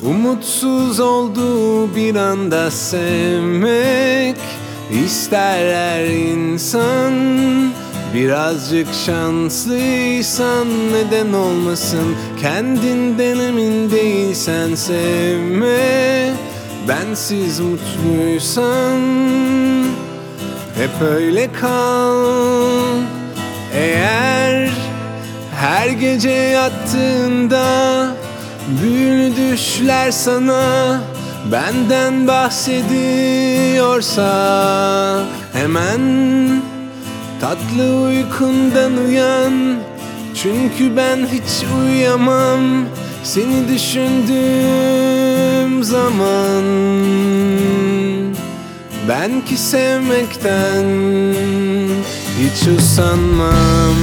Umutsuz olduğu bir anda sevmek ister her insan. Birazcık şanslıysan neden olmasın? Kendinden emin değilsen sevme. Bensiz mutluysan hep öyle kal. Eğer her gece yattığında büyülü düşler sana benden bahsediyorsa, hemen tatlı uykundan uyan. Çünkü ben hiç uyuyamam seni düşündüğüm zaman. Ben ki sevmekten hiç usanmam.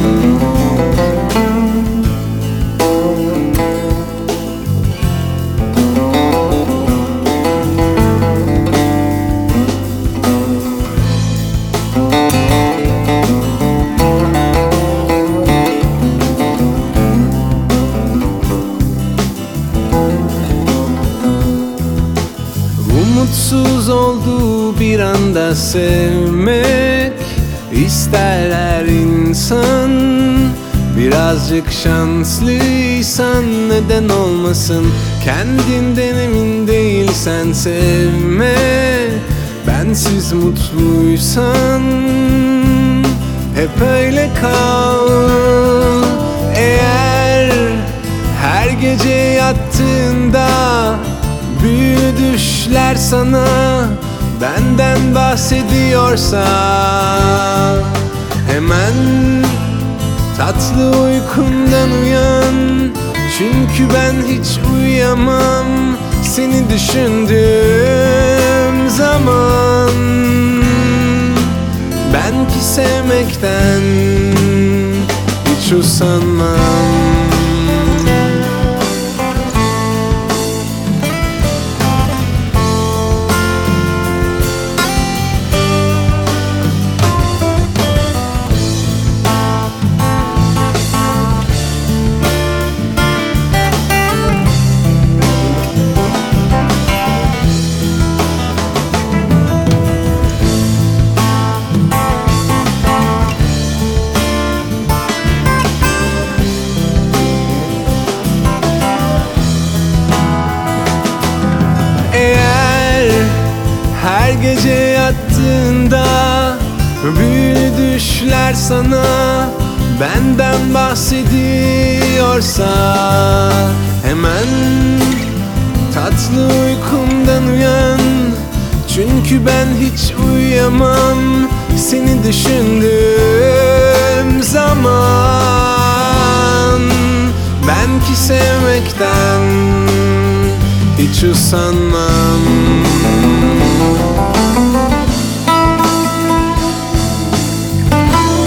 Umutsuz olduğu bir anda sevmek ister her insan. Birazcık şanslıysan neden olmasın? Kendinden emin değilsen sevme. Bensiz mutluysan hep öyle kal. Eğer her gece yattığında büyülü düşler sana benden bahsediyorsa, hemen tatlı uykundan uyan. Çünkü ben hiç uyuyamam seni düşündüğüm zaman. Ben ki sevmekten hiç usanmam. Her gece yattığında büyülü düşler sana benden bahsediyorsa, hemen tatlı uykumdan uyan. Çünkü ben hiç uyuyamam seni düşündüğüm zaman. Ben ki sevmekten hiç usanmam.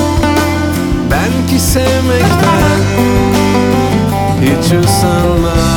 Ben ki sevmekten hiç usanmam.